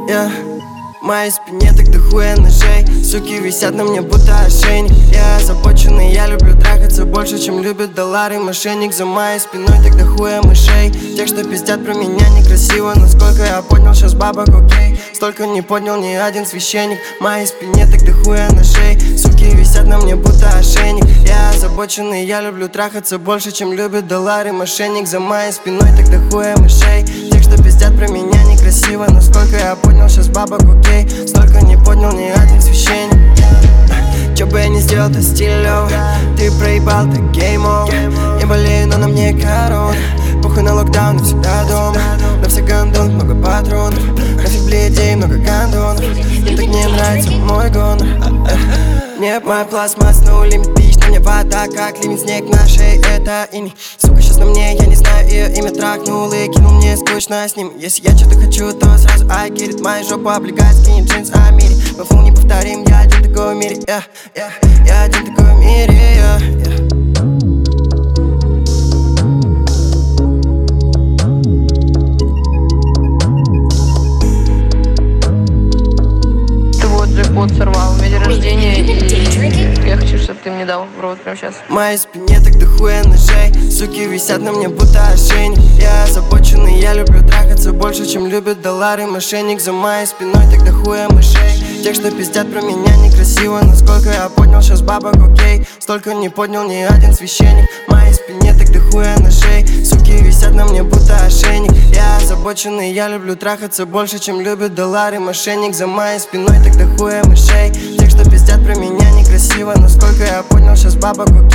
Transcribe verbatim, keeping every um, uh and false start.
yeah. В моей спине так дохуя ножей, суки висят на мне будто ошейник. Я озабоченный, я люблю трахаться больше, чем любит доллары. Мошенник за моей спиной так дохуя мышей, тех, что пиздят про меня некрасиво. Насколько я поднял сейчас бабок, окей, столько не поднял ни один священник. В моей спине так дохуя ножей, суки висят на мне будто ошейник. Я озабоченный, я люблю трахаться больше, чем любит доллары. Мошенник за моей спиной так дохуя мышей, тех, что пиздят про меня некрасиво. Насколько я поднял сейчас бабок, окей, столько не поднял ни один священник. Чё бы я не сделал, то стилёво. Ты проебал, ты геймов. Я болею, но на мне корона. Похуй на локдаун, я всегда дома. На всех гондон, много патронов. Нафиг бледей, много гондонов. Им так не нравится мой гонор. Мне моя пластмасс, no limit, бич. На мне вода, как лимит, снег на шее, это иней. Сука, сейчас на мне, я не знаю ее имя. Трахнул и кинул, мне скучно с ним. Если я что-то хочу, то сразу I get it. Моя жопа облегает, скинет джинс, а мире. Вафл не повторим, я один такой в мире, yeah, yeah. Я один такой в мире, yeah, yeah. Джекпот сорвал, у меня день рождения, и я хочу, чтобы ты мне дал в рот прямо сейчас. В моей спине так дохуя ножей, суки висят на мне будто ошейник. Я озабоченный, я люблю трахаться больше, чем любит доллары. Мошенник за моей спиной так дохуя мышей, тех, что пиздят про меня некрасиво. Насколько я поднял сейчас бабок, окей, столько не поднял ни один священник. В моей спине так дохуя ножей, суки висят на мне будто ошейник. Я озабоченный, я люблю трахаться больше, чем любит доллары. Мошенник за моей спиной так дохуя мышей, тех, что пиздят про меня некрасиво. Насколько я поднял сейчас бабок, окей.